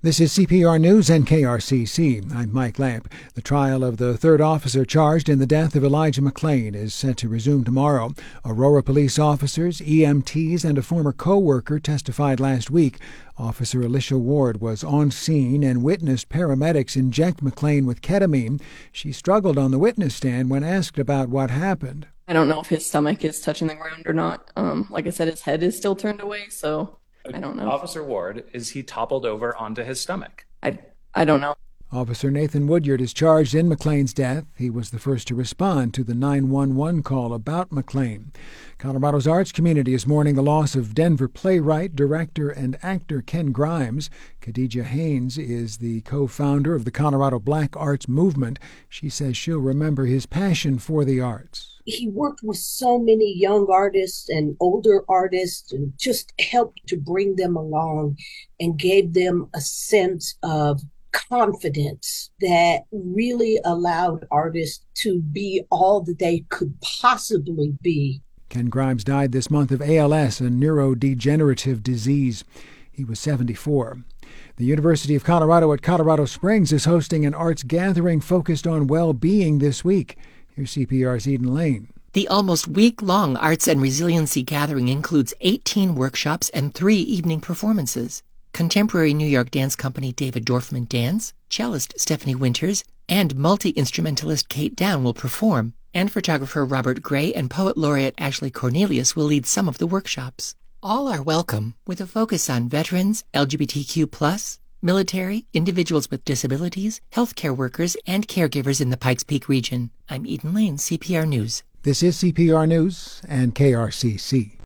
This is CPR News and KRCC. I'm Mike Lamp. The trial of the third officer charged in the death of Elijah McClain is set to resume tomorrow. Aurora police officers, EMTs, and a former co-worker testified last week. Officer Alicia Ward was on scene and witnessed paramedics inject McClain with ketamine. She struggled on the witness stand when asked about what happened. I don't know if his stomach is touching the ground or not. Like I said, his head is still turned away, so I don't know. Officer Ward, is he toppled over onto his stomach? I don't know. Officer Nathan Woodyard is charged in McClain's death. He was the first to respond to the 911 call about McClain. Colorado's arts community is mourning the loss of Denver playwright, director, and actor Ken Grimes. Khadijah Haynes is the co-founder of the Colorado Black Arts Movement. She says she'll remember his passion for the arts. He worked with so many young artists and older artists and just helped to bring them along and gave them a sense of confidence that really allowed artists to be all that they could possibly be. Ken Grimes died this month of ALS, a neurodegenerative disease. He was 74. The University of Colorado at Colorado Springs is hosting an arts gathering focused on well-being this week. Here's CPR's Eden Lane. The almost week-long Arts and Resiliency Gathering includes 18 workshops and 3 evening performances. Contemporary New York dance company David Dorfman Dance, cellist Stephanie Winters, and multi-instrumentalist Kate Down will perform, and photographer Robert Gray and poet laureate Ashley Cornelius will lead some of the workshops. All are welcome, with a focus on veterans, LGBTQ+, military, individuals with disabilities, healthcare workers, and caregivers in the Pikes Peak region. I'm Eden Lane, CPR News. This is CPR News and KRCC.